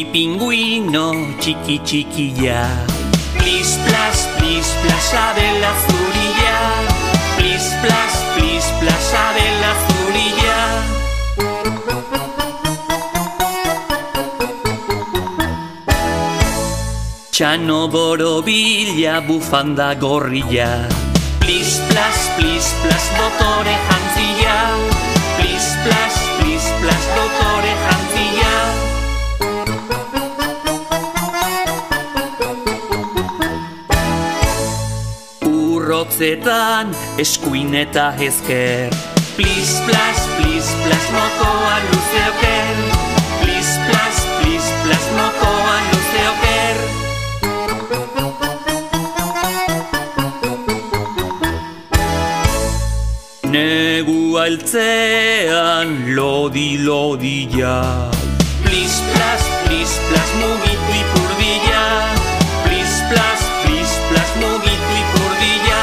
Pingüino chiqui chiquilla. Plis plas ave la zurilla. Plis plas ave la zurilla. Txano borobila bufanda gorrilla. Plis plas dotore jantzilla. Plis plas dotore jantzilla. Urrotzetan eskuin eta ezker. Plis plas mokoa luze oker. Plis plas mokoa luze oker. Negu altzean lodi-lodilla. Plis plas mugitu ipurdilla. Plis plas mugitu ipurdilla.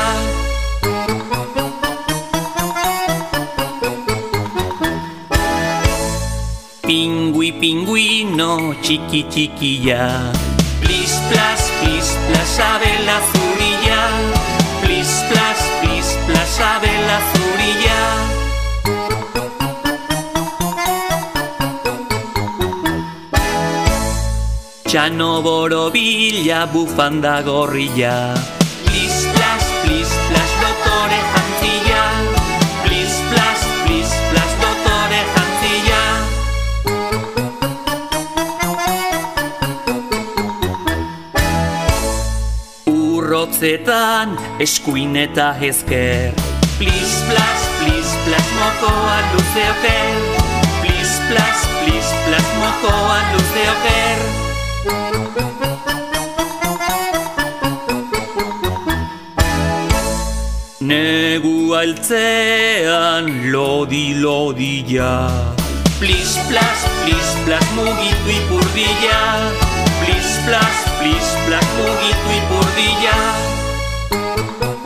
Pingüino chiqui chiquilla. Plis plas ave la zurilla. Plis plas ave la zurilla. Txano borobila bufanda gorrilla. Plis plas dotore jantzilla. Plis plas dotore jantzilla. Urrotzetan eskuin eta ezker. Plis plas mokoa luze oker. Plis plas mokoa luze oker. Negu altzean lodi-lodilla. Plis plas mugitu ipurdilla. Plis plas mugitu ipurdilla.